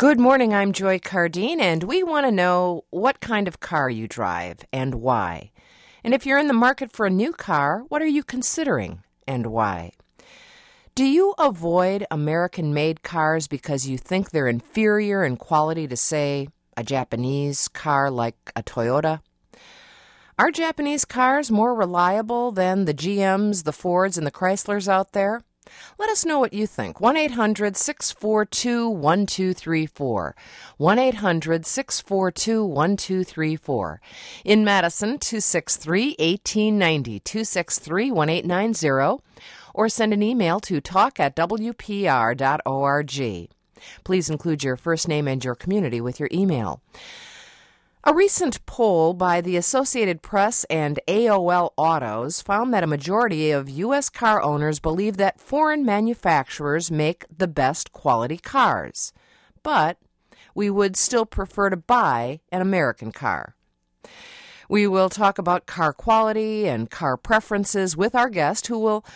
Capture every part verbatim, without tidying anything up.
Good morning, I'm Joy Cardine, and we want to know what kind of car you drive and why. And if you're in the market for a new car, what are you considering and why? Do you avoid American-made cars because you think they're inferior in quality to, say, a Japanese car like a Toyota? Are Japanese cars more reliable than the G Ms, the Fords, and the Chryslers out there? Let us know what you think. one eight hundred six four two one two three four. one eight hundred six four two one two three four. In Madison, two six three, one eight nine zero, two six three, one eight nine zero, or send an email to talk at w p r dot org. Please include your first name and your community with your email. A recent poll by the Associated Press and A O L Autos found that a majority of U S car owners believe that foreign manufacturers make the best quality cars, but we would still prefer to buy an American car. We will talk about car quality and car preferences with our guest, who will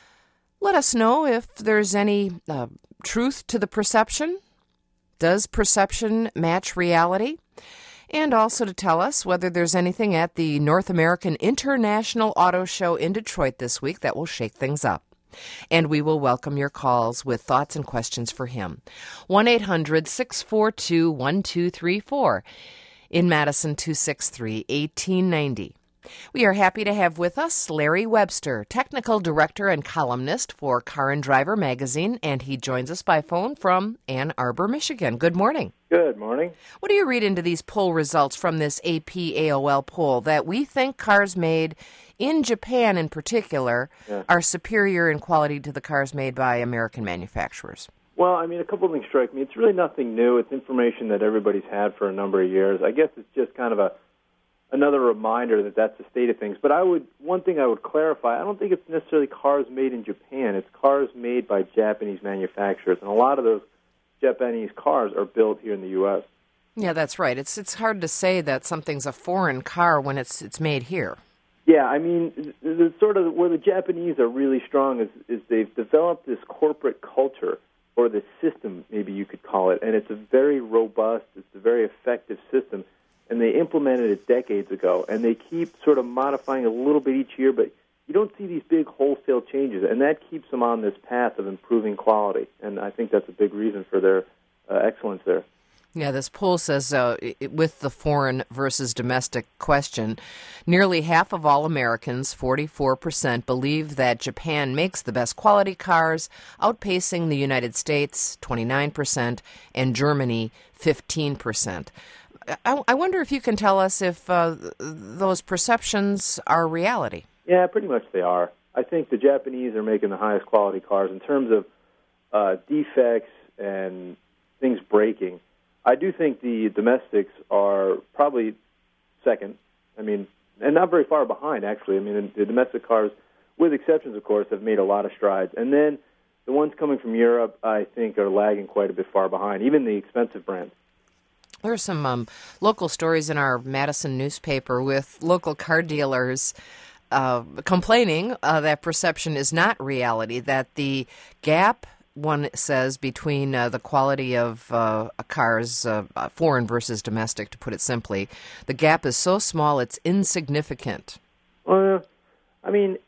let us know if there's any uh, truth to the perception. Does perception match reality? And also to tell us whether there's anything at the North American International Auto Show in Detroit this week that will shake things up. And we will welcome your calls with thoughts and questions for him. one eight hundred six four two one two three four. In Madison, two six three, one eight nine zero. We are happy to have with us Larry Webster, technical director and columnist for Car and Driver magazine, and he joins us by phone from Ann Arbor, Michigan. Good morning. Good morning. What do you read into these poll results from this A P A O L poll that we think cars made in Japan in particular yeah. are superior in quality to the cars made by American manufacturers? Well, I mean, a couple of things strike me. It's really nothing new. It's information that everybody's had for a number of years. I guess it's just kind of a another reminder that that's the state of things. But I would one thing I would clarify, I don't think it's necessarily cars made in Japan. It's cars made by Japanese manufacturers. And a lot of those Japanese cars are built here in the U S Yeah, that's right. It's it's hard to say that something's a foreign car when it's it's made here. Yeah, I mean, the, the sort of where the Japanese are really strong is, is they've developed this corporate culture, or the system, maybe you could call it, and it's a very robust, it's a very effective system. And they implemented it decades ago, and they keep sort of modifying a little bit each year, but you don't see these big wholesale changes, and that keeps them on this path of improving quality, and I think that's a big reason for their uh, excellence there. Yeah, this poll says, uh, with the foreign versus domestic question, nearly half of all Americans, forty-four percent, believe that Japan makes the best quality cars, outpacing the United States, twenty-nine percent, and Germany, fifteen percent. I, I wonder if you can tell us if uh, those perceptions are reality. Yeah, pretty much they are. I think the Japanese are making the highest quality cars in terms of uh, defects and things breaking. I do think the domestics are probably second. I mean, and not very far behind, actually. I mean, the domestic cars, with exceptions, of course, have made a lot of strides. And then the ones coming from Europe, I think, are lagging quite a bit far behind, even the expensive brands. There are some um, local stories in our Madison newspaper with local car dealers uh, complaining uh, that perception is not reality, that the gap, one says, between uh, the quality of uh, a car's uh, foreign versus domestic, to put it simply, the gap is so small it's insignificant. Well, I mean,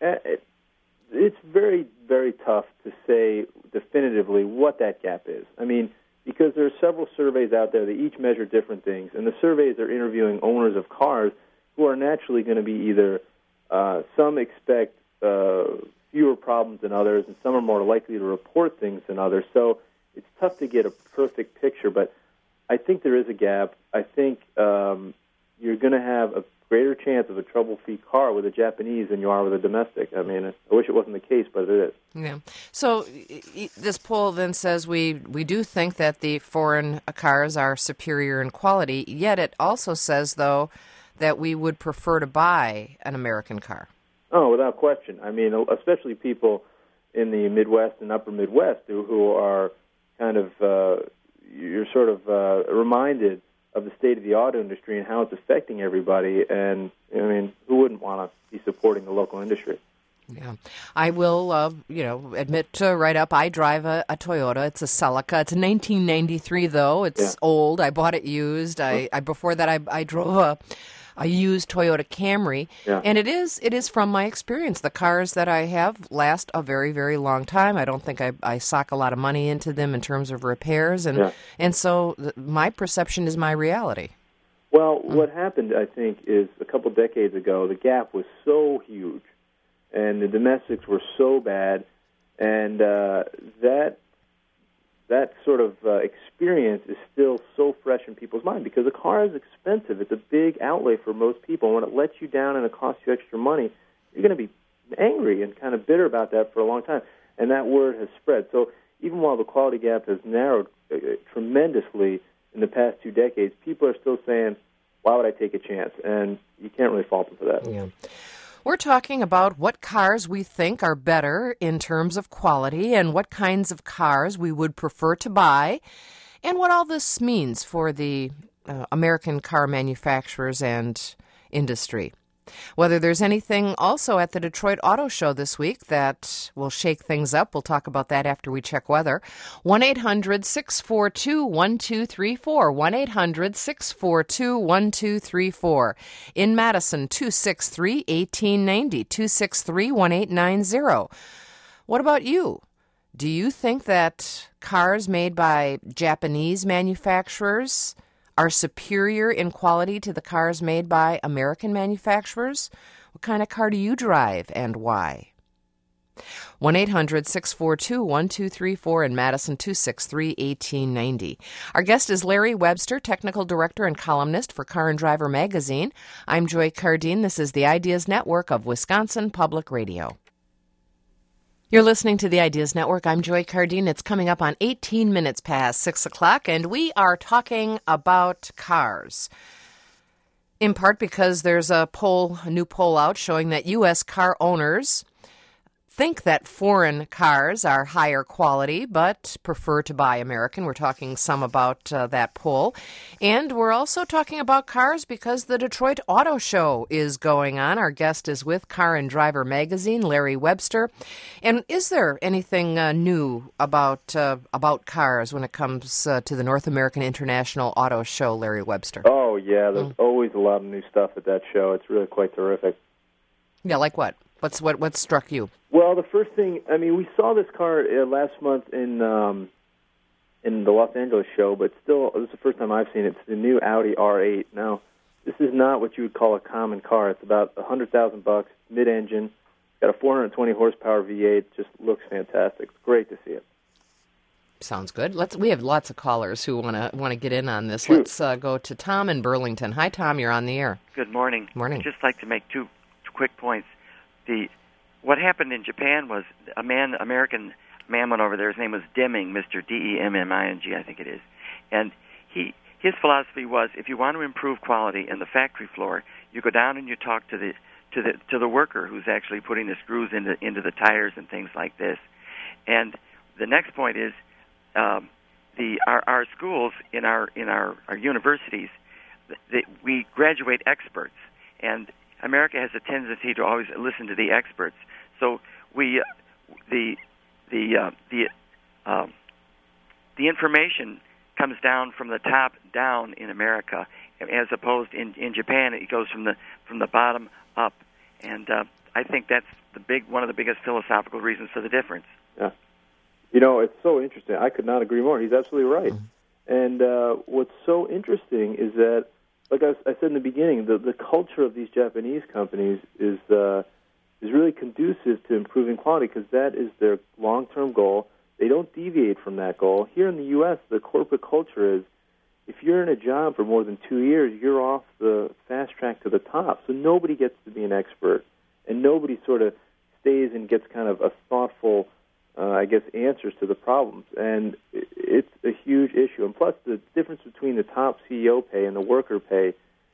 it's very, very tough to say definitively what that gap is. I mean, because there are several surveys out there that each measure different things, and the surveys are interviewing owners of cars who are naturally going to be either, uh, some expect uh, fewer problems than others, and some are more likely to report things than others. So it's tough to get a perfect picture, but I think there is a gap. I think um, you're going to have a greater chance of a trouble-free car with a Japanese than you are with a domestic. I mean, I wish it wasn't the case, but it is. Yeah. So this poll then says we, we do think that the foreign cars are superior in quality, yet it also says, though, that we would prefer to buy an American car. Oh, without question. I mean, especially people in the Midwest and Upper Midwest who, who are kind of, uh, you're sort of uh, reminded of the state of the auto industry and how it's affecting everybody. And, I mean, who wouldn't want to be supporting the local industry? Yeah, I will, uh, you know, admit uh, right up. I drive a, a Toyota. It's a Celica. It's a nineteen ninety-three, though. It's Yeah. old. I bought it used. I, I before that, I, I drove a, a used Toyota Camry, Yeah. and it is it is from my experience. The cars that I have last a very very long time. I don't think I, I sock a lot of money into them in terms of repairs, and Yeah. and so th- my perception is my reality. Well, what happened, I think, is a couple decades ago, the gap was so huge, and the domestics were so bad, and uh, that that sort of uh, experience is still so fresh in people's mind because a car is expensive. It's a big outlay for most people. And when it lets you down and it costs you extra money, you're going to be angry and kind of bitter about that for a long time. And that word has spread. So even while the quality gap has narrowed uh, tremendously in the past two decades, people are still saying, why would I take a chance? And you can't really fault them for that. Yeah. We're talking about what cars we think are better in terms of quality and what kinds of cars we would prefer to buy and what all this means for the uh, American car manufacturers and industry. Whether there's anything also at the Detroit Auto Show this week that will shake things up, we'll talk about that after we check weather. one eight hundred six four two one two three four, one eight hundred six four two one two three four. In Madison, two six three, one eight nine zero, two six three, one eight nine zero. What about you? Do you think that cars made by Japanese manufacturers are superior in quality to the cars made by American manufacturers? What kind of car do you drive and why? one eight hundred six four two one two three four in Madison, two six three, one eight nine zero. Our guest is Larry Webster, Technical Director and columnist for Car and Driver magazine. I'm Joy Cardine. This is the Ideas Network of Wisconsin Public Radio. You're listening to the Ideas Network. I'm Joy Cardine. It's coming up on eighteen minutes past six o'clock, and we are talking about cars. In part because there's a poll, a new poll out showing that U S car owners think that foreign cars are higher quality, but prefer to buy American. We're talking some about uh, that poll. And we're also talking about cars because the Detroit Auto Show is going on. Our guest is with Car and Driver magazine, Larry Webster. And is there anything uh, new about uh, about cars when it comes uh, to the North American International Auto Show, Larry Webster? Oh, yeah, there's Mm. always a lot of new stuff at that show. It's really quite terrific. Yeah, like what? What's what? What struck you? Well, the first thing, I mean, we saw this car uh, last month in um, in the Los Angeles show, but still, this is the first time I've seen it. It's the new Audi R eight. Now, this is not what you would call a common car. It's about a hundred thousand bucks, mid-engine. It's got a four hundred twenty horsepower V eight. Just looks fantastic. It's great to see it. Sounds good. Let's. We have lots of callers who want to want to get in on this. Shoot. Let's uh, go to Tom in Burlington. Hi, Tom. You're on the air. Good morning. Morning. I'd just like to make two quick points. The what happened in Japan was a man, American man, went over there. His name was Deming, Mister D E M M I N G, I think it is, and he his philosophy was if you want to improve quality in the factory floor, you go down and you talk to the to the to the worker who's actually putting the screws into into the tires and things like this. And the next point is um, the our, our schools in our in our, our universities, the, we graduate experts, and America has a tendency to always listen to the experts. So we, uh, the the uh, the um, the information comes down from the top down in America, as opposed in in Japan it goes from the from the bottom up, and uh, I think that's the big one of the biggest philosophical reasons for the difference. Yeah, you know, it's so interesting. I could not agree more. He's absolutely right. Mm-hmm. And uh, what's so interesting is that, like I, I said in the beginning, the, the culture of these Japanese companies is uh, is really conducive to improving quality because that is their long-term goal. They don't deviate from that goal. Here in the U S, the corporate culture is if you're in a job for more than two years, you're off the fast track to the top. So nobody gets to be an expert, and nobody sort of stays and gets kind of a thoughtful, uh, I guess, answers to the problems. And it's a huge issue. And plus, the difference between the top C E O pay and the worker pay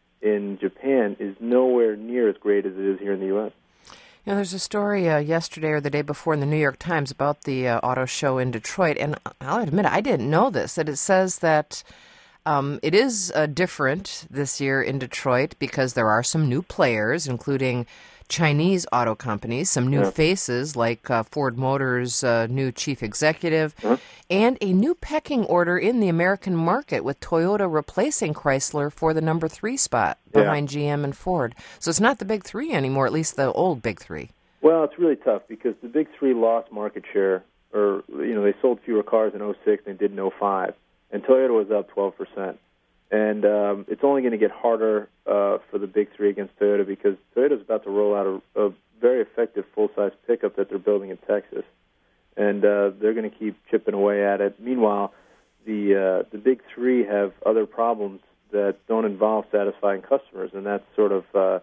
in Japan is nowhere near as great as it is here in the U S. You know, there's a story uh, yesterday or the day before in the New York Times about the uh, auto show in Detroit, and I'll admit I didn't know this, that it says that um, it is uh, different this year in Detroit because there are some new players, including Chinese auto companies, some new Yeah. faces like uh, Ford Motors' uh, new chief executive, Huh? and a new pecking order in the American market with Toyota replacing Chrysler for the number three spot Yeah. behind G M and Ford. So it's not the big three anymore, at least the old big three. Well, it's really tough because the big three lost market share, or you know, they sold fewer cars in oh six than they did in oh five, and Toyota was up twelve percent. And um, it's only going to get harder uh, for the big three against Toyota because Toyota's about to roll out a, a very effective full-size pickup that they're building in Texas, and uh, they're going to keep chipping away at it. Meanwhile, the uh, the big three have other problems that don't involve satisfying customers, and that's sort of uh,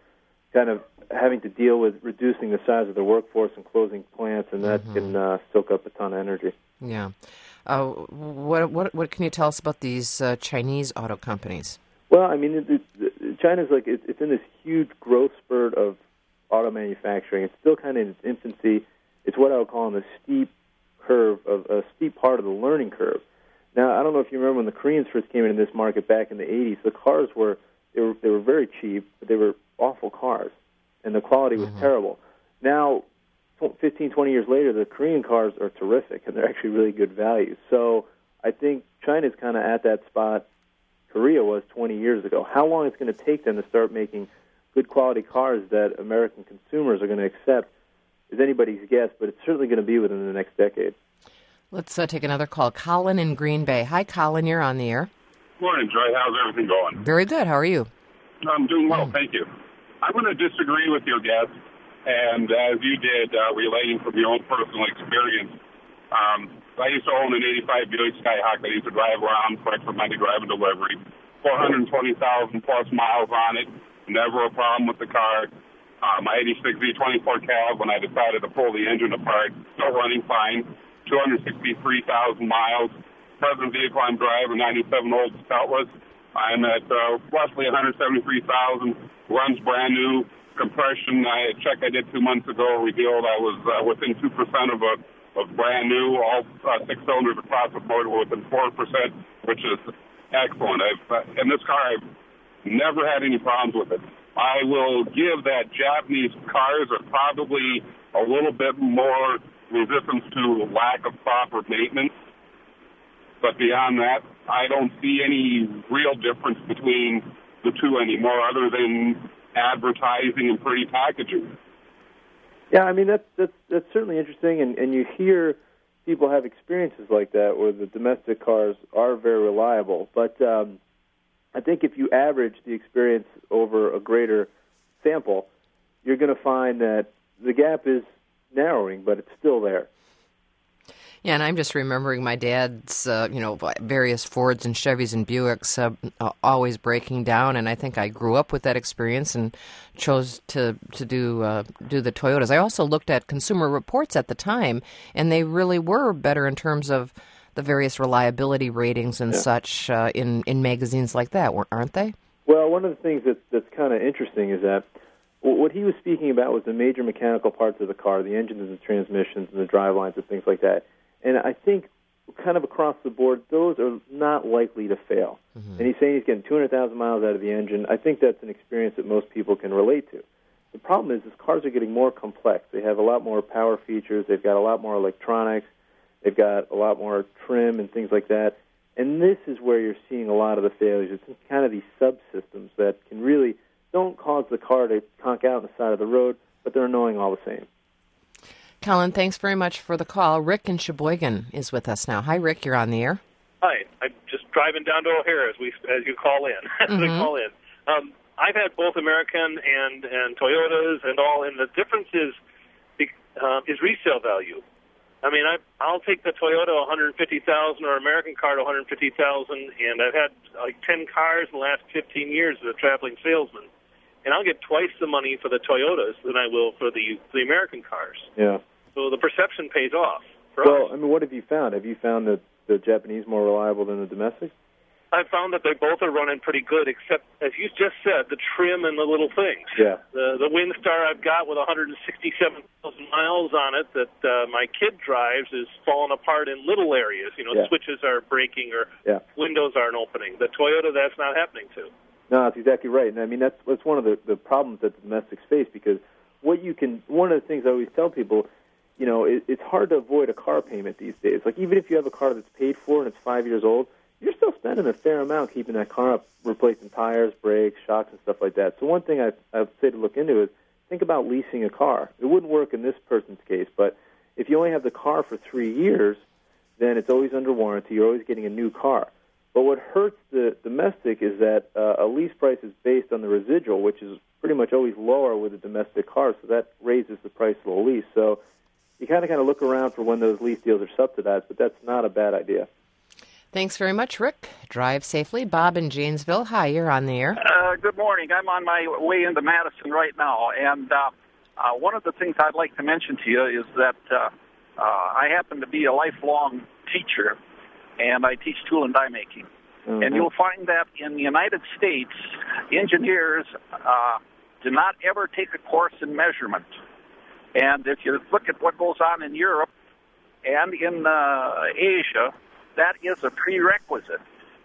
kind of having to deal with reducing the size of their workforce and closing plants, and that mm-hmm. can uh, soak up a ton of energy. Yeah. Uh, what what what can you tell us about these uh, Chinese auto companies? Well, I mean, it, it, China's like it, it's in this huge growth spurt of auto manufacturing. It's still kind of in its infancy. It's what I would call on the steep curve of a steep part of the learning curve. Now, I don't know if you remember when the Koreans first came into this market back in the eighties. The cars were they were they were very cheap, but they were awful cars, and the quality was mm-hmm. terrible. Now, fifteen, twenty years later, the Korean cars are terrific, and they're actually really good value. So I think China's kind of at that spot Korea was twenty years ago. How long it's going to take them to start making good quality cars that American consumers are going to accept is anybody's guess, but it's certainly going to be within the next decade. Let's uh, take another call. Colin in Green Bay. Hi, Colin. You're on the air. Morning, Joy. How's everything going? Very good. How are you? I'm doing well, thank you. I'm going to disagree with your guest, and as you did, uh, relating from your own personal experience. Um, I used to own an eighty-five Buick Skyhawk that I used to drive around for extra Monday drive and delivery. four hundred twenty thousand plus miles on it. Never a problem with the car. Uh, my eighty-six V twenty-four cab, when I decided to pull the engine apart, still running fine. two hundred sixty-three thousand miles. Present vehicle I'm driving, ninety-seven Olds Cutlass. I'm at uh, roughly one hundred seventy-three thousand. Runs brand new. Compression, I, a check I did two months ago revealed I was uh, within two percent of a of brand new. All uh, six cylinders across the board were within four percent, which is excellent. I've, uh, in this car, I've never had any problems with it. I will give that Japanese cars are probably a little bit more resistance to lack of proper maintenance. But beyond that, I don't see any real difference between the two anymore other than advertising and pretty packaging. Yeah, I mean, that's, that's, that's certainly interesting, and, and you hear people have experiences like that where the domestic cars are very reliable. But um, I think if you average the experience over a greater sample, you're going to find that the gap is narrowing, but it's still there. Yeah, and I'm just remembering my dad's, uh, you know, various Fords and Chevys and Buicks uh, uh, always breaking down, and I think I grew up with that experience and chose to to do uh, do the Toyotas. I also looked at Consumer Reports at the time, and they really were better in terms of the various reliability ratings and yeah. such uh, in in magazines like that, aren't they? Well, one of the things that, that's kind of interesting is that what he was speaking about was the major mechanical parts of the car, the engines and the transmissions and the drive lines and things like that. And I think kind of across the board, those are not likely to fail. Mm-hmm. And he's saying he's getting two hundred thousand miles out of the engine. I think that's an experience that most people can relate to. The problem is, is cars are getting more complex. They have a lot more power features. They've got a lot more electronics. They've got a lot more trim and things like that. And this is where you're seeing a lot of the failures. It's kind of these subsystems that can really don't cause the car to conk out on the side of the road, but they're annoying all the same. Colin, thanks very much for the call. Rick in Sheboygan is with us now. Hi, Rick. You're on the air. Hi. I'm just driving down to O'Hare as we as you call in. as mm-hmm. we call in. Um, I've had both American and, and Toyotas and all, and the difference is uh, is resale value. I mean, I, I'll take the Toyota one hundred fifty thousand dollars or American car to one hundred fifty thousand dollars, and I've had like ten cars in the last fifteen years as a traveling salesman. And I'll get twice the money for the Toyotas than I will for the the American cars. Yeah. So the perception pays off for well, us. I mean, what have you found? Have you found that the Japanese more reliable than the domestics? I've found that they both are running pretty good, except, as you just said, the trim and the little things. Yeah. The the Windstar I've got with one hundred sixty-seven thousand miles on it that uh, my kid drives is falling apart in little areas. You know, yeah. switches are breaking or yeah. windows aren't opening. The Toyota, that's not happening to. No, that's exactly right. And I mean, that's, that's one of the, the problems that the domestics face, because what you can, one of the things I always tell people, you know, it, it's hard to avoid a car payment these days. Like, even if you have a car that's paid for and it's five years old, you're still spending a fair amount keeping that car up, replacing tires, brakes, shocks, and stuff like that. So one thing I I would say to look into is think about leasing a car. It wouldn't work in this person's case, but if you only have the car for three years, then it's always under warranty. You're always getting a new car. But what hurts the domestic is that uh, a lease price is based on the residual, which is pretty much always lower with a domestic car, so that raises the price of the lease. So you kind of kind of look around for when those lease deals are subsidized, but that's not a bad idea. Thanks very much, Rick. Drive safely. Bob in Janesville. Hi, you're on the air. Uh, good morning. I'm on my way into Madison right now, and uh, uh, one of the things I'd like to mention to you is that uh, uh, I happen to be a lifelong teacher, and I teach tool and die making. Mm-hmm. And you'll find that in the United States, engineers uh, do not ever take a course in measurement. And if you look at what goes on in Europe and in uh, Asia, that is a prerequisite.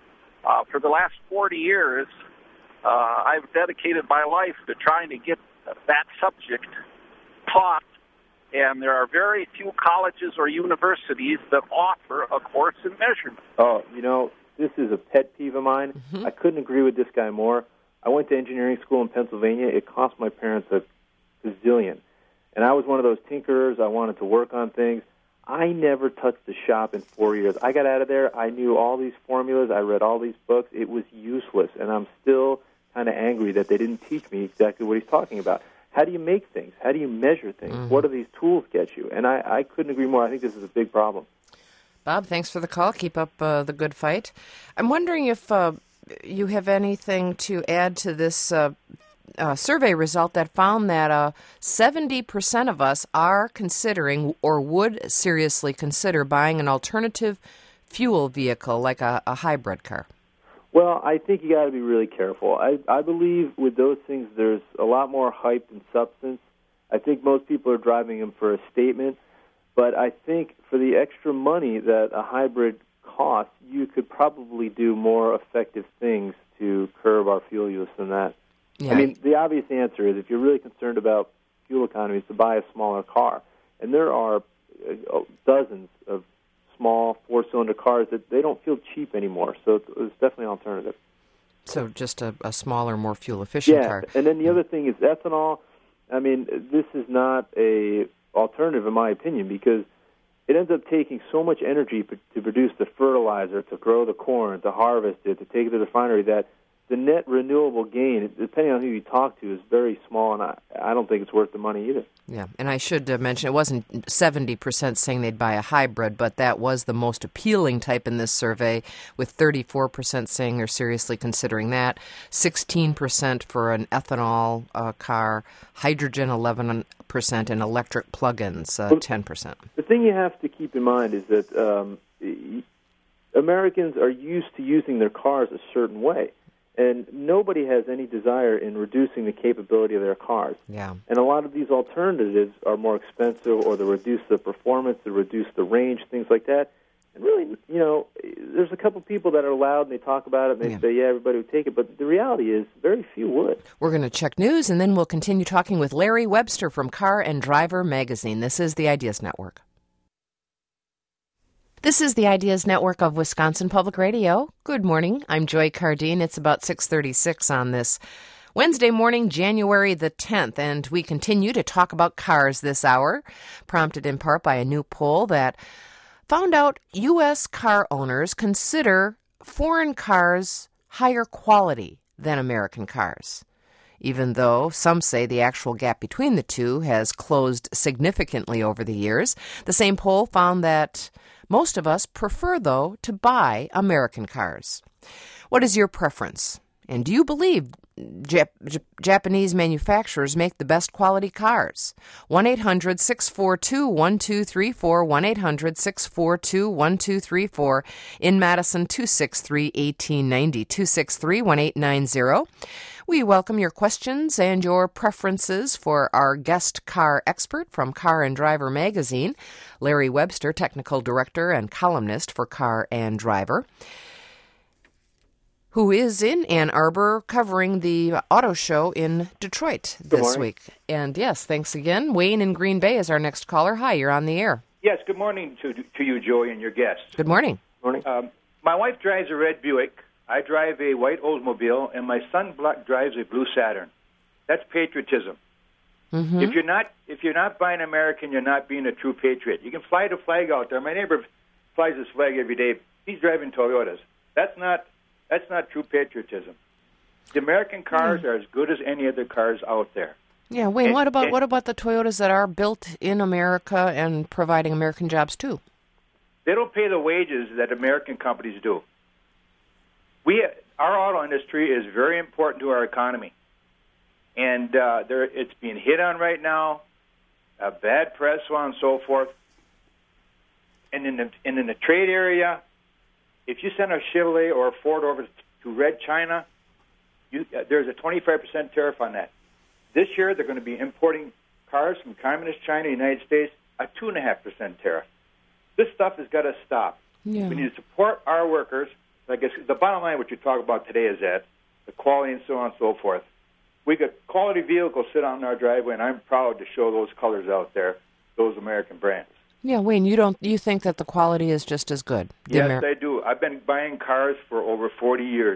Uh, for the last forty years, uh, I've dedicated my life to trying to get that subject taught, and there are very few colleges or universities that offer a course in measurement. Oh, you know, this is a pet peeve of mine. Mm-hmm. I couldn't agree with this guy more. I went to engineering school in Pennsylvania. It cost my parents a gazillion. And I was one of those tinkerers. I wanted to work on things. I never touched the shop in four years. I got out of there. I knew all these formulas. I read all these books. It was useless, and I'm still kind of angry that they didn't teach me exactly what he's talking about. How do you make things? How do you measure things? Mm-hmm. What do these tools get you? And I, I couldn't agree more. I think this is a big problem. Bob, thanks for the call. Keep up uh, the good fight. I'm wondering if uh, you have anything to add to this uh, Uh, survey result that found that uh, seventy percent of us are considering or would seriously consider buying an alternative fuel vehicle like a, a hybrid car. Well, I think you got to be really careful. I, I believe with those things there's a lot more hype than substance. I think most people are driving them for a statement, but I think for the extra money that a hybrid costs, you could probably do more effective things to curb our fuel use than that. Yeah. I mean, the obvious answer is if you're really concerned about fuel economy is to buy a smaller car. And there are uh, dozens of small four-cylinder cars that they don't feel cheap anymore. So it's, it's definitely an alternative. So just a, a smaller, more fuel-efficient yeah. car. And then the other thing is ethanol. I mean, this is not a alternative in my opinion because it ends up taking so much energy p- to produce the fertilizer, to grow the corn, to harvest it, to take it to the refinery that the net renewable gain, depending on who you talk to, is very small, and I, I don't think it's worth the money either. Yeah, and I should uh, mention it wasn't seventy percent saying they'd buy a hybrid, but that was the most appealing type in this survey, with thirty-four percent saying they're seriously considering that, sixteen percent for an ethanol uh, car, hydrogen eleven percent, and electric plug-ins uh, well, ten percent. The thing you have to keep in mind is that um, Americans are used to using their cars a certain way. And nobody has any desire in reducing the capability of their cars. Yeah. And a lot of these alternatives are more expensive, or they reduce the performance, they reduce the range, things like that. And really, you know, there's a couple people that are loud and they talk about it and they yeah. say, yeah, everybody would take it. But the reality is very few would. We're going to check news, and then we'll continue talking with Larry Webster from Car and Driver Magazine. This is the Ideas Network. This is the Ideas Network of Wisconsin Public Radio. Good morning. I'm Joy Cardine. It's about six thirty-six on this Wednesday morning, January the tenth, and we continue to talk about cars this hour, prompted in part by a new poll that found out U S car owners consider foreign cars higher quality than American cars. Even though some say the actual gap between the two has closed significantly over the years, the same poll found that most of us prefer, though, to buy American cars. What is your preference? And do you believe Jap- J- Japanese manufacturers make the best quality cars? one eight hundred six four two one two three four, one eight hundred six four two one two three four. In Madison, two six three one eight nine zero, two six three one eight nine zero. We welcome your questions and your preferences for our guest car expert from Car and Driver Magazine, Larry Webster, technical director and columnist for Car and Driver. who is in Ann Arbor covering the auto show in Detroit this week. And yes, thanks again. Wayne in Green Bay is our next caller. Hi, you're on the air. Yes, good morning to to you, Joey, and your guests. Good morning. Morning. Um, my wife drives a red Buick. I drive a white Oldsmobile, and my son drives a blue Saturn. That's patriotism. Mm-hmm. If you're not if you're not buying American, you're not being a true patriot. You can fly the flag out there. My neighbor flies his flag every day. He's driving Toyotas. That's not that's not true patriotism. The American cars mm. are as good as any other cars out there. Yeah, Wayne. And, what about and, what about the Toyotas that are built in America and providing American jobs too? They don't pay the wages that American companies do. We our auto industry is very important to our economy. And uh, there, it's being hit on right now, a bad press, so on and so forth. And in the and in the trade area, if you send a Chevrolet or a Ford over to Red China, you, uh, there's a twenty-five percent tariff on that. This year, they're going to be importing cars from Communist China, United States, a two and a half percent tariff. This stuff has got to stop. Yeah. We need to support our workers. I guess the bottom line, what you talk about today, is that the quality and so on and so forth. We got quality vehicles sit on our driveway, and I'm proud to show those colors out there, those American brands. Yeah, Wayne, you don't you think that the quality is just as good? Yes, Amer- I do. I've been buying cars for over forty years.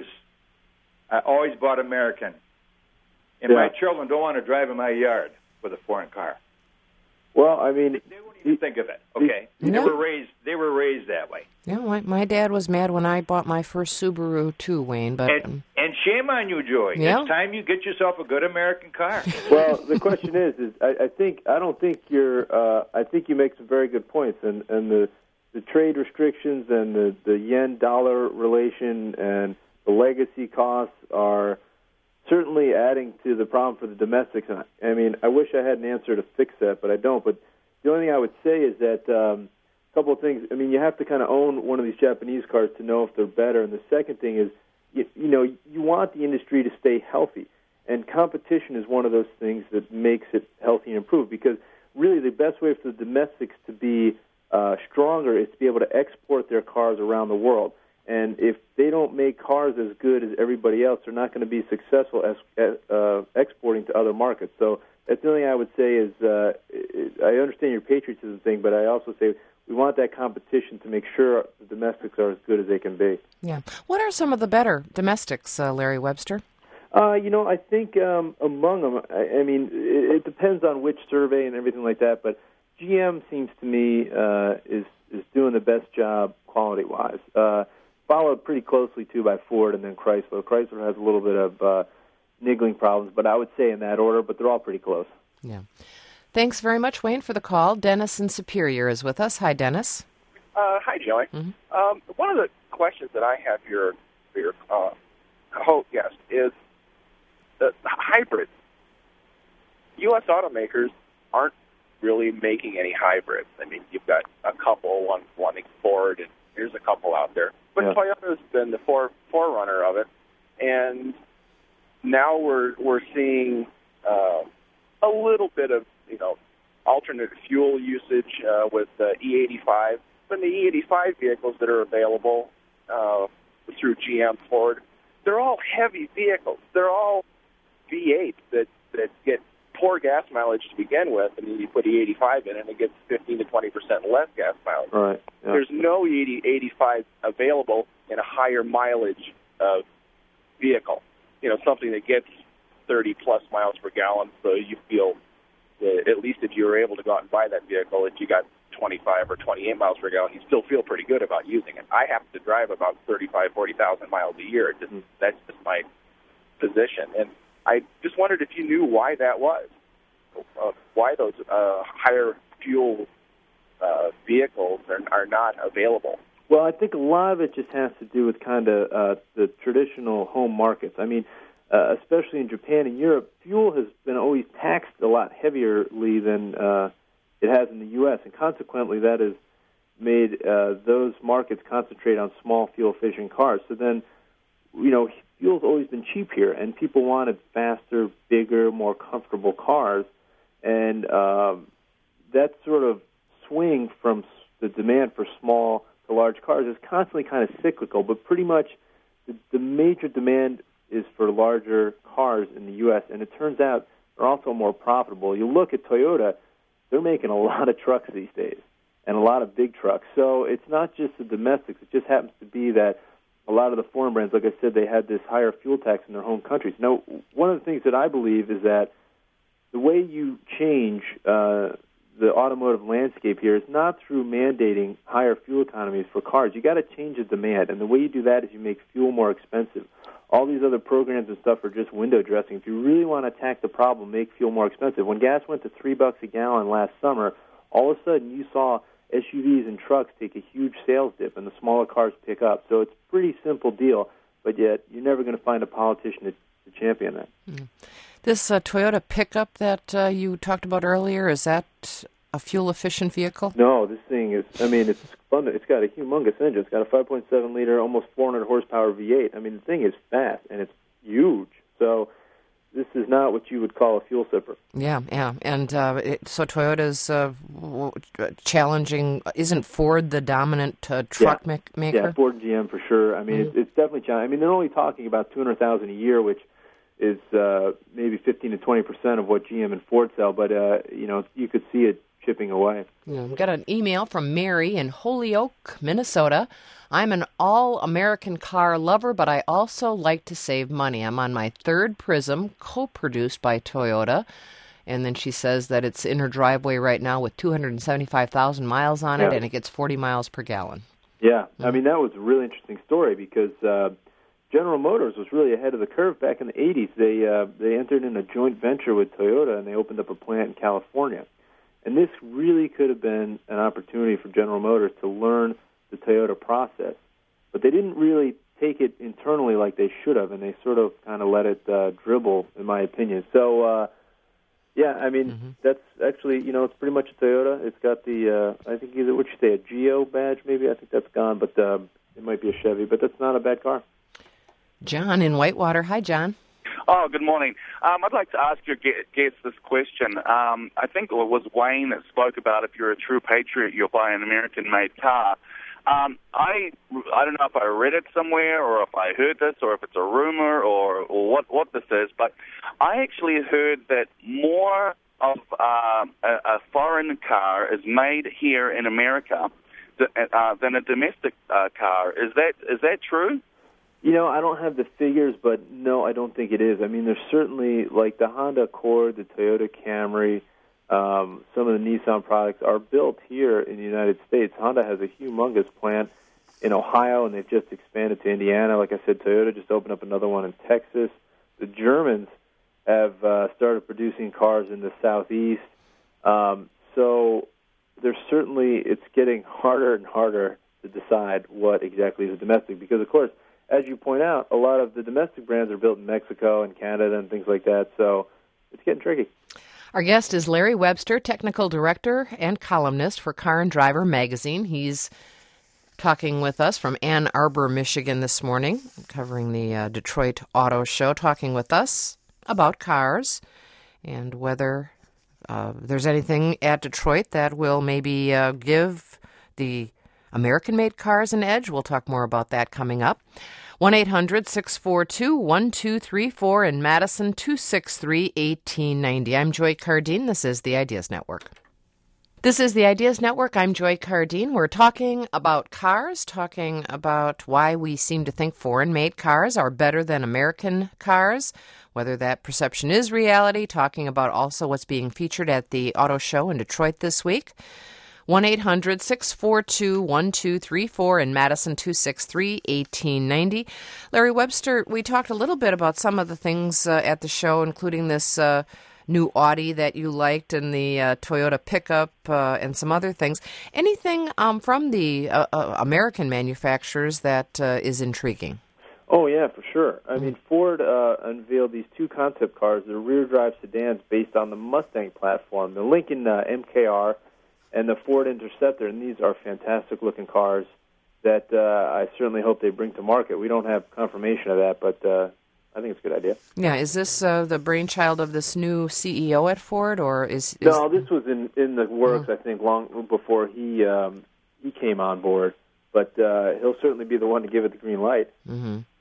I always bought American. And Yeah. my children don't want to drive in my yard with a foreign car. Well, I mean, They won't even think of it, okay? No. They were raised They were raised that way. Yeah, my, my dad was mad when I bought my first Subaru too, Wayne. But And, and shame on you, Joey. Yeah. It's time you get yourself a good American car. well, the question is, is I, I think I don't think you're. Uh, I think you make some very good points, and and the the trade restrictions and the the yen dollar relation and the legacy costs are certainly adding to the problem for the domestics. I mean, I wish I had an answer to fix that, but I don't. But the only thing I would say is that um, a couple of things. I mean, you have to kind of own one of these Japanese cars to know if they're better. And the second thing is, you, you know, you want the industry to stay healthy. And competition is one of those things that makes it healthy and improved, because really the best way for the domestics to be uh, stronger is to be able to export their cars around the world. And if they don't make cars as good as everybody else, they're not going to be successful as uh, exporting to other markets. So that's the only thing I would say is uh, I understand your patriotism thing, but I also say we want that competition to make sure the domestics are as good as they can be. yeah, what are some of the better domestics, uh, Larry Webster? Uh, you know, I think um, among them, I, I mean, it, it depends on which survey and everything like that, but G M seems to me uh, is is doing the best job quality-wise. Uh, followed pretty closely, too, by Ford and then Chrysler. Chrysler has a little bit of uh, niggling problems, but I would say in that order, but they're all pretty close. Yeah. Thanks very much, Wayne, for the call. Dennis in Superior is with us. Hi, Dennis. Uh, hi, Joey. Mm-hmm. Um, one of the questions that I have for your, for your uh, host guest is the hybrid. U S automakers aren't really making any hybrids. I mean, you've got a couple, one, one Ford, and here's a couple out there. But Yeah. Toyota's been the fore, forerunner of it, and now we're we're seeing uh, a little bit of you know alternate fuel usage uh, with the E eighty-five. But the E eighty-five vehicles that are available uh, through G M Ford, they're all heavy vehicles. They're all V eights that that get poor gas mileage to begin with, and then you put E eighty-five in, and it gets fifteen to twenty percent less gas mileage. Right. Yeah. There's no E eighty-five available in a higher mileage uh, vehicle. You know, something that gets thirty plus miles per gallon, so you feel that at least if you were able to go out and buy that vehicle, if you got twenty-five or twenty-eight miles per gallon, you still feel pretty good about using it. I happen to drive about thirty-five, forty thousand miles a year. Just, Mm-hmm. That's just my position. And I just wondered if you knew why that was, uh, why those uh, higher fuel uh, vehicles are, are not available. Well, I think a lot of it just has to do with kind of uh, the traditional home markets. I mean, uh, especially in Japan and Europe, fuel has been always taxed a lot heavierly than uh, it has in the U S, and consequently that has made uh, those markets concentrate on small fuel-efficient cars. So then, you know, fuel's always been cheap here, and people wanted faster, bigger, more comfortable cars, and uh, that sort of swing from the demand for small to large cars is constantly kind of cyclical, but pretty much the, the major demand is for larger cars in the U S, and it turns out they're also more profitable. You look at Toyota, they're making a lot of trucks these days, and a lot of big trucks. So it's not just the domestics. It just happens to be that a lot of the foreign brands, like I said, they had this higher fuel tax in their home countries. Now, one of the things that I believe is that the way you change uh, the automotive landscape here is not through mandating higher fuel economies for cars. You got to change the demand, and the way you do that is you make fuel more expensive. All these other programs and stuff are just window dressing. If you really want to attack the problem, make fuel more expensive. When gas went to three bucks a gallon last summer, all of a sudden you saw S U Vs and trucks take a huge sales dip, and the smaller cars pick up. So it's a pretty simple deal, but yet you're never going to find a politician to, to champion that. Mm. This uh, Toyota pickup that uh, you talked about earlier, is that a fuel-efficient vehicle? No, this thing is, I mean, it's fun. It's got a humongous engine. It's got a five point seven liter, almost four hundred horsepower V eight. I mean, the thing is fast, and it's huge. So this is not what you would call a fuel sipper. Yeah, yeah. And uh, it, so Toyota's uh, w- challenging. Isn't Ford the dominant uh, truck yeah. ma- maker? Yeah, Ford and G M for sure. I mean, mm-hmm. it's, it's definitely challenging. I mean, they're only talking about two hundred thousand a year, which is uh, maybe fifteen to twenty percent of what G M and Ford sell. But, uh, you know, you could see it chipping away. Yeah, we got an email from Mary in Holyoke, Minnesota. I'm an all-American car lover, but I also like to save money. I'm on my third Prism, co-produced by Toyota. And then she says that it's in her driveway right now with two hundred seventy-five thousand miles on it, yeah. and it gets forty miles per gallon. Yeah, mm-hmm. I mean, that was a really interesting story because uh, General Motors was really ahead of the curve back in the eighties. They, uh, they entered in a joint venture with Toyota, and they opened up a plant in California. And this really could have been an opportunity for General Motors to learn the Toyota process. But they didn't really take it internally like they should have, and they sort of kind of let it uh, dribble, in my opinion. So, uh, yeah, I mean, mm-hmm. that's actually, you know, it's pretty much a Toyota. It's got the, uh, I think, either, what you say, a Geo badge maybe? I think that's gone, but uh, it might be a Chevy. But that's not a bad car. John in Whitewater. Hi, John. Oh, good morning. Um, I'd like to ask your guest this question. Um, I think it was Wayne that spoke about if you're a true patriot, you'll buy an American-made car. Um, I I don't know if I read it somewhere or if I heard this or if it's a rumor or, or what, what this is, but I actually heard that more of uh, a, a foreign car is made here in America th- uh, than a domestic uh, car. Is that is that true? You know, I don't have the figures, but no, I don't think it is. I mean, there's certainly, like the Honda Accord, the Toyota Camry, um, some of the Nissan products are built here in the United States. Honda has a humongous plant in Ohio, and they've just expanded to Indiana. Like I said, Toyota just opened up another one in Texas. The Germans have uh, started producing cars in the Southeast. Um, so there's certainly, it's getting harder and harder to decide what exactly is a domestic because, of course, as you point out, a lot of the domestic brands are built in Mexico and Canada and things like that, so it's getting tricky. Our guest is Larry Webster, technical director and columnist for Car and Driver magazine. He's talking with us from Ann Arbor, Michigan this morning, covering the uh, Detroit Auto Show, talking with us about cars and whether uh, there's anything at Detroit that will maybe uh, give the American-made cars an edge. We'll talk more about that coming up. one eight hundred six four two one two three four in Madison, two six three one eight nine zero. I'm Joy Cardine. This is the Ideas Network. This is the Ideas Network. I'm Joy Cardine. We're talking about cars, talking about why we seem to think foreign-made cars are better than American cars, whether that perception is reality, talking about also what's being featured at the Auto Show in Detroit this week. one eight hundred six four two one two three four in Madison, two six three one eight nine zero. Larry Webster, we talked a little bit about some of the things uh, at the show, including this uh, new Audi that you liked and the uh, Toyota pickup uh, and some other things. Anything um, from the uh, uh, American manufacturers that uh, is intriguing? Oh, yeah, for sure. I mean, Ford uh, unveiled these two concept cars. They're rear-drive sedans based on the Mustang platform, the Lincoln uh, M K R and the Ford Interceptor, and these are fantastic-looking cars that uh, I certainly hope they bring to market. We don't have confirmation of that, but uh, I think it's a good idea. Yeah, is this uh, the brainchild of this new C E O at Ford, or is... is no, this was in, in the works, oh. I think, long before he um, he came on board, but uh, he'll certainly be the one to give it the green light. Mm-hmm.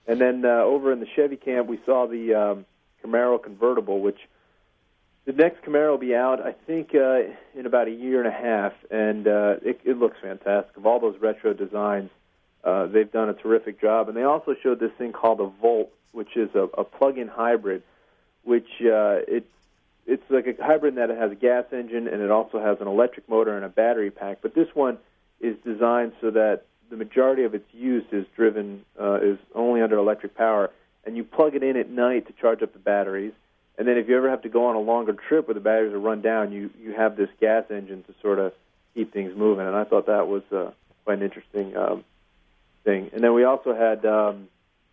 And then uh, over in the Chevy camp, we saw the um, Camaro convertible, which the next Camaro will be out, I think, uh, in about a year and a half, and uh, it, it looks fantastic. Of all those retro designs, uh, they've done a terrific job. And they also showed this thing called a Volt, which is a, a plug-in hybrid, which uh, it, it's like a hybrid that has a gas engine, and it also has an electric motor and a battery pack. But this one is designed so that the majority of its use is driven uh, is only under electric power, and you plug it in at night to charge up the batteries. And then if you ever have to go on a longer trip where the batteries are run down, you, you have this gas engine to sort of keep things moving. And I thought that was uh, quite an interesting um, thing. And then we also had um,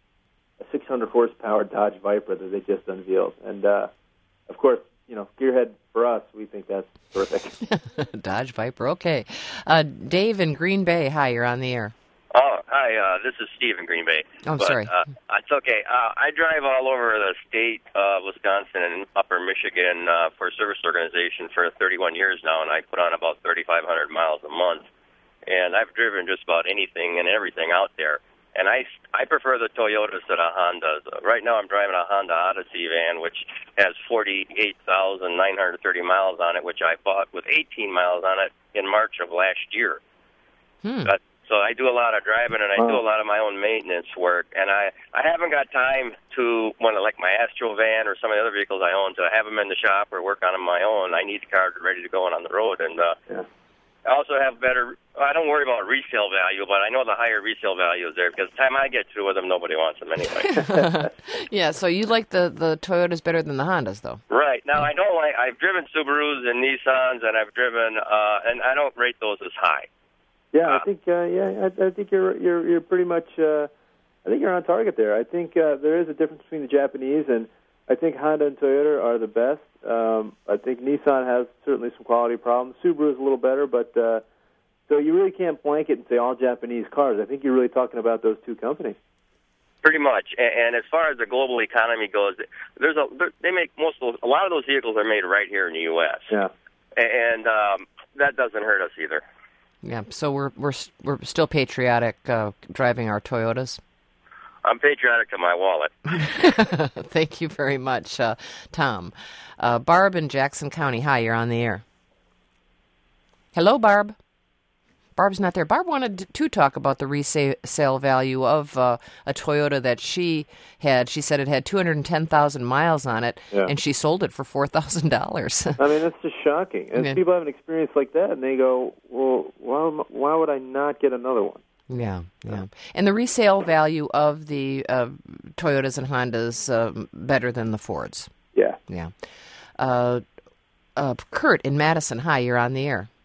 a six hundred horsepower Dodge Viper that they just unveiled. And, uh, of course, you know, gearhead for us, we think that's terrific. Dodge Viper, okay. Uh, Dave in Green Bay, hi, you're on the air. Oh, hi, uh, this is Steve in Green Bay. Oh, I'm but, sorry. Uh, it's okay. Uh, I drive all over the state of Wisconsin and upper Michigan uh, for a service organization for thirty-one years now, and I put on about thirty-five hundred miles a month. And I've driven just about anything and everything out there. And I, I prefer the Toyotas to the Hondas. Uh, right now I'm driving a Honda Odyssey van, which has forty-eight thousand nine hundred thirty miles on it, which I bought with eighteen miles on it in March of last year. Hmm. But, so I do a lot of driving, and I do a lot of my own maintenance work. And I, I haven't got time to, when like my Astro van or some of the other vehicles I own, to have them in the shop or work on them my own. I need the car ready to go on the road. And uh, yeah. I also have better, I don't worry about resale value, but I know the higher resale value is there because the time I get through with them, nobody wants them anyway. Yeah, so you like the, the Toyotas better than the Hondas, though? Right. Now, I don't like, I've driven Subarus and Nissans, and I've driven, uh, and I don't rate those as high. Yeah, I think uh, yeah, I, I think you're you're you're pretty much. Uh, I think you're on target there. I think uh, there is a difference between the Japanese, and I think Honda and Toyota are the best. Um, I think Nissan has certainly some quality problems. Subaru is a little better, but uh, so you really can't blanket and say all Japanese cars. I think you're really talking about those two companies. Pretty much. And, and as far as the global economy goes, there's a they make most of those, a lot of those vehicles are made right here in the U S. Yeah, and um, that doesn't hurt us either. Yeah, so we're we're we're still patriotic uh, driving our Toyotas. I'm patriotic to my wallet. Thank you very much, uh, Tom. Uh, Barb in Jackson County. Hi, you're on the air. Hello, Barb. Barb's not there. Barb wanted to talk about the resale value of uh, a Toyota that she had. She said it had two hundred ten thousand miles on it, yeah. and she sold it for four thousand dollars. I mean, that's just shocking. And yeah. people have an experience like that, and they go, well, why, why would I not get another one? Yeah, yeah. And the resale value of the uh, Toyotas and Hondas uh, better than the Fords. Yeah. Yeah. Uh, uh, Kurt in Madison. Hi, you're on the air.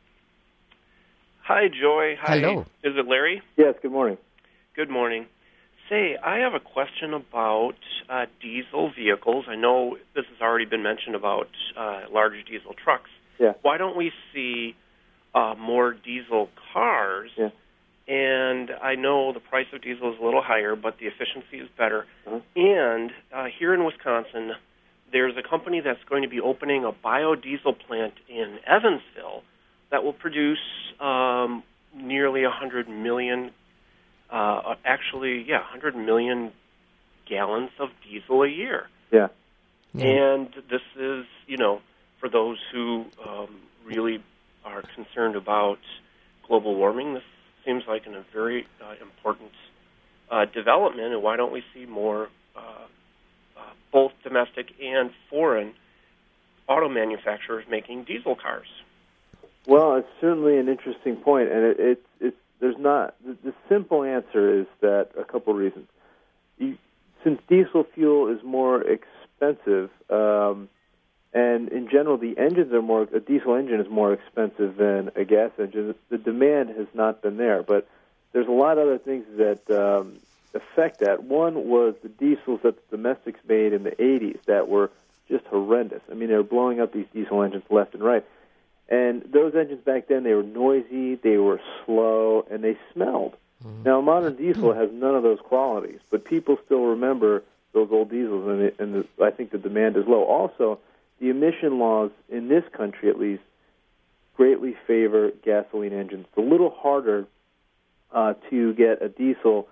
Hi, Joy. Hi. Hello. Is it Larry? Yes, good morning. Good morning. Say, I have a question about uh, diesel vehicles. I know this has already been mentioned about uh, large diesel trucks. Yeah. Why don't we see uh, more diesel cars? Yeah. And I know the price of diesel is a little higher, but the efficiency is better. Uh-huh. And uh, here in Wisconsin, there's a company that's going to be opening a biodiesel plant in Evansville that will produce um, nearly one hundred million, uh, actually, yeah, one hundred million gallons of diesel a year. Yeah. yeah. And this is, you know, for those who um, really are concerned about global warming, this seems like a very uh, important uh, development, and why don't we see more uh, uh, both domestic and foreign auto manufacturers making diesel cars? Well, it's certainly an interesting point, and it, it, it there's not the, the simple answer is that a couple of reasons. You, since diesel fuel is more expensive, um, and in general the engines are more a diesel engine is more expensive than a gas engine, the demand has not been there. But there's a lot of other things that um, affect that. One was the diesels that the domestics made in the eighties that were just horrendous. I mean, they were blowing up these diesel engines left and right. And those engines back then, they were noisy, they were slow, and they smelled. Mm-hmm. Now, modern diesel has none of those qualities, but people still remember those old diesels, and, it, and the, I think the demand is low. Also, the emission laws in this country, at least, greatly favor gasoline engines. It's a little harder uh, to get a diesel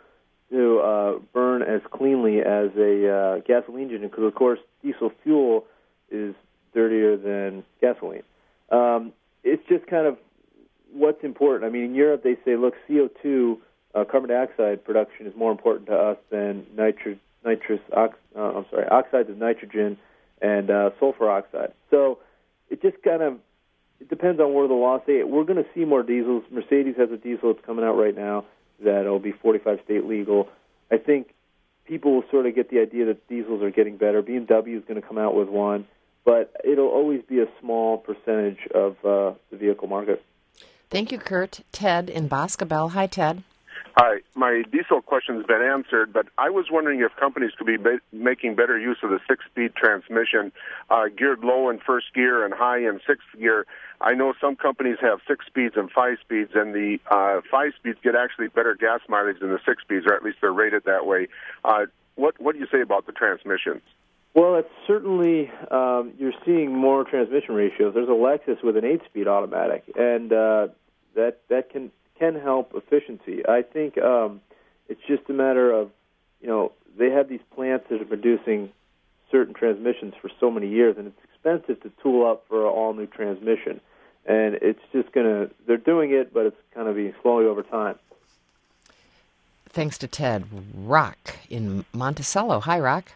to uh, burn as cleanly as a uh, gasoline engine because, of course, diesel fuel is dirtier than gasoline. Um, it's just kind of what's important. I mean, in Europe they say, look, C O two, uh, carbon dioxide production is more important to us than nitri- nitrous, ox- uh, I'm sorry, oxides of nitrogen and uh, sulfur oxide. So it just kind of it depends on where the laws say it. We're going to see more diesels. Mercedes has a diesel that's coming out right now that'll be forty-five state legal. I think people will sort of get the idea that diesels are getting better. B M W is going to come out with one, but it'll always be a small percentage of uh, the vehicle market. Thank you, Kurt. Ted in Boscobel. Hi, Ted. Hi. My diesel question's been answered, but I was wondering if companies could be ba- making better use of the six-speed transmission, uh, geared low in first gear and high in sixth gear. I know some companies have six speeds and five speeds, and the uh, five speeds get actually better gas mileage than the six speeds, or at least they're rated that way. Uh, what what do you say about the transmissions? Well, it's certainly um, you're seeing more transmission ratios. There's a Lexus with an eight-speed automatic, and uh, that that can can help efficiency. I think um, it's just a matter of, you know, they have these plants that are producing certain transmissions for so many years, and it's expensive to tool up for an all-new transmission. And it's just going to, they're doing it, but it's kind of being slowly over time. Thanks to Ted. Rock in Monticello. Hi, Rock.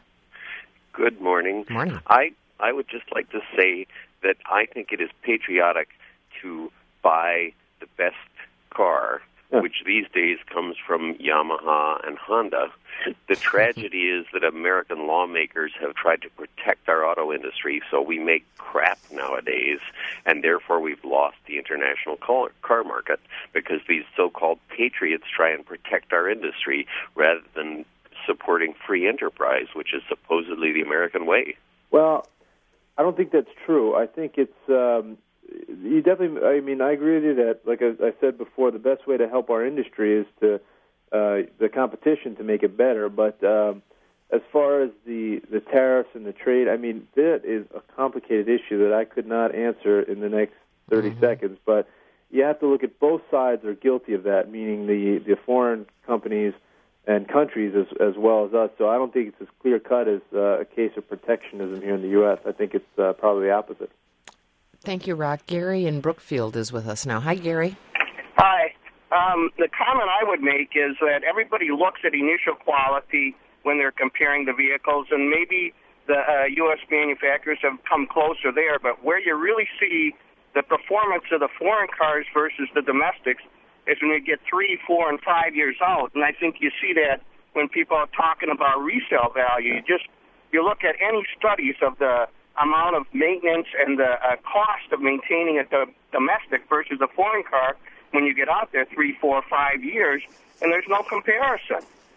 Good morning. Morning. I, I would just like to say that I think it is patriotic to buy the best car, yeah. which these days comes from Yamaha and Honda. The tragedy is that American lawmakers have tried to protect our auto industry, so we make crap nowadays, and therefore we've lost the international car market because these so-called patriots try and protect our industry rather than supporting free enterprise, which is supposedly the American way. Well, I don't think that's true. I think it's um, you definitely. I mean, I agree with you that, like I, I said before, the best way to help our industry is to uh, the competition to make it better. But um, as far as the the tariffs and the trade, I mean, that is a complicated issue that I could not answer in the next thirty mm-hmm. seconds. But you have to look at both sides are guilty of that, meaning the the foreign companies and countries as as well as us. So I don't think it's as clear-cut as uh, a case of protectionism here in the U S. I think it's uh, probably the opposite. Thank you, Rock. Gary in Brookfield is with us now. Hi, Gary. Hi. Um, the comment I would make is that everybody looks at initial quality when they're comparing the vehicles, and maybe the uh, U S manufacturers have come closer there, but where you really see the performance of the foreign cars versus the domestics is when you get three, four, and five years out. And I think you see that when people are talking about resale value. You just you look at any studies of the amount of maintenance and the uh, cost of maintaining a do- domestic versus a foreign car when you get out there three, four, five years, and there's no comparison.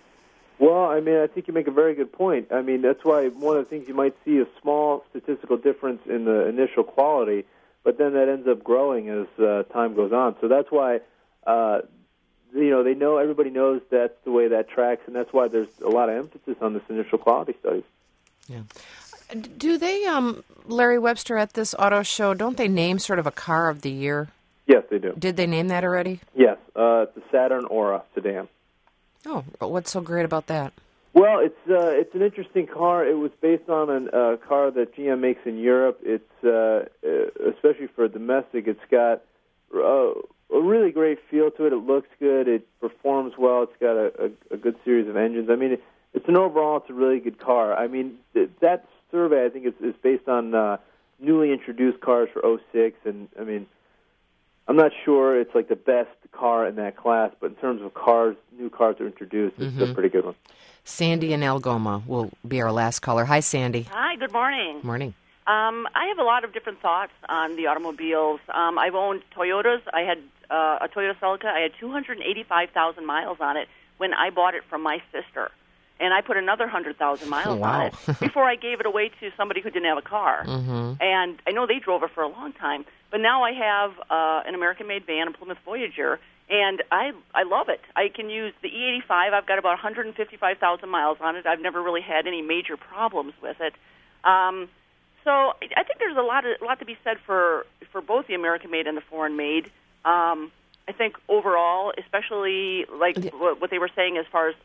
Well, I mean, I think you make a very good point. I mean, that's why one of the things you might see a small statistical difference in the initial quality, but then that ends up growing as uh, time goes on. So that's why Uh, you know, they know, everybody knows that's the way that tracks, and that's why there's a lot of emphasis on this initial quality studies. Yeah. Do they, um, Larry Webster, at this auto show, don't they name sort of a car of the year? Yes, they do. Did they name that already? Yes, uh, it's the Saturn Aura sedan. Oh, what's so great about that? Well, it's uh, it's an interesting car. It was based on a uh, car that G M makes in Europe. It's uh, especially for domestic. It's got Uh, a really great feel to it. It looks good. It performs well. It's got a, a, a good series of engines. I mean, it, it's an overall, it's a really good car. I mean, th- that survey, I think, is, is based on uh, newly introduced cars for oh six. And, I mean, I'm not sure it's like the best car in that class, but in terms of cars, new cars are introduced, it's mm-hmm. a pretty good one. Sandy in Algoma will be our last caller. Hi, Sandy. Hi, good morning. Morning. Um, I have a lot of different thoughts on the automobiles. Um, I've owned Toyotas. I had uh, a Toyota Celica. I had two hundred eighty-five thousand miles on it when I bought it from my sister. And I put another one hundred thousand miles wow. on it before I gave it away to somebody who didn't have a car. Mm-hmm. And I know they drove it for a long time. But now I have uh, an American-made van, a Plymouth Voyager, and I I love it. I can use the E eighty-five. I've got about one hundred fifty-five thousand miles on it. I've never really had any major problems with it. Um So I think there's a lot of, a lot to be said for, for both the American-made and the foreign-made. Um, I think overall, especially like what, what they were saying as far as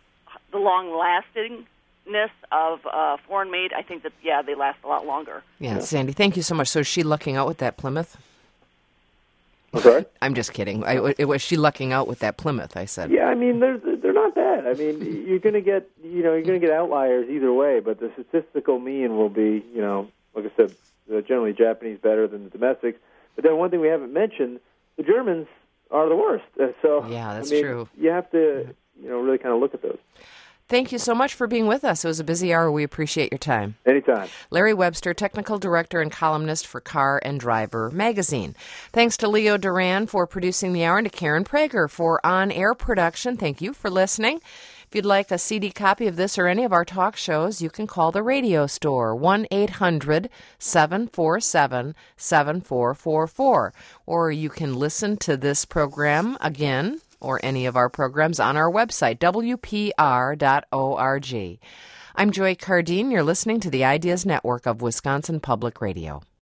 the long-lastingness of uh, foreign-made, I think that, yeah, they last a lot longer. Yeah, yeah, Sandy, thank you so much. So is she lucking out with that Plymouth? I'm sorry? I'm just kidding. I, it was she lucking out with that Plymouth, I said. Yeah, I mean, they're, they're not bad. I mean, you're going to get, you know, you're going to get outliers either way, but the statistical mean will be, you know, like I said, generally Japanese better than the domestics. But then one thing we haven't mentioned, the Germans are the worst. So yeah, that's I mean, true. You have to, you know, really kind of look at those. Thank you so much for being with us. It was a busy hour. We appreciate your time. Anytime. Larry Webster, technical director and columnist for Car and Driver magazine. Thanks to Leo Duran for producing the hour and to Karen Prager for on-air production. Thank you for listening. If you'd like a C D copy of this or any of our talk shows, you can call the radio store, one eight hundred seven four seven seven four four four. Or you can listen to this program again or any of our programs on our website, w p r dot org. I'm Joy Cardine. You're listening to the Ideas Network of Wisconsin Public Radio.